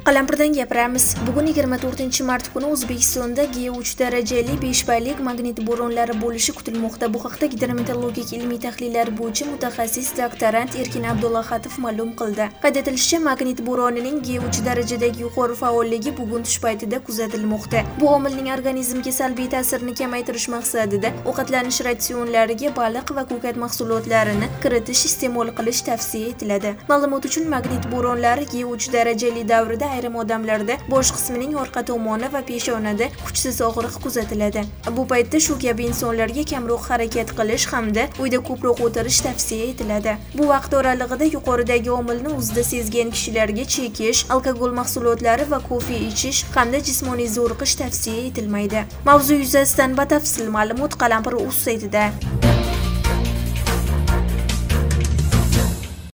Qalampirdan gapiramiz. Bugun 24-mart kuni O'zbekistonda G3 darajali 5 ballik magnit bo'ronlari bo'lishi kutilmoqda. Bu haqda Gidrometeorologik ilmiy tahlillar bo'yicha mutaxassis doktorant Erkin Abdullahatov ma'lum qildi. Qayd etilishicha, magnit bo'ronining G3 darajadagi yuqori faolligi bugun tush paytida kuzatilmoqda. Bu omilning organizmga salbiy ta'sirini kamaytirish maqsadida ovqatlanish ratsionlariga baliq va ko'kat mahsulotlarini kiritish iste'mol qilish tavsiya etiladi. Ma'lumot uchun, magnit bo'ronlari G3 darajali davrida ayrim odamlarda bosh qismining orqa tomoni va peshonada kuchsiz og'riq kuzatiladi. Bu paytda shu kabi insonlarga kamroq harakat qilish hamda uyda ko'proq o'tirish tavsiya etiladi. Bu vaqt oralig'ida yuqoridagi omilni o'zida sezgan kishilarga chekish, alkogol mahsulotlari va kofe ichish hamda jismoniy zo'riqish tavsiya etilmaydi. Mavzu yuzasidan batafsil ma'lumot Qalampir.uz saytida.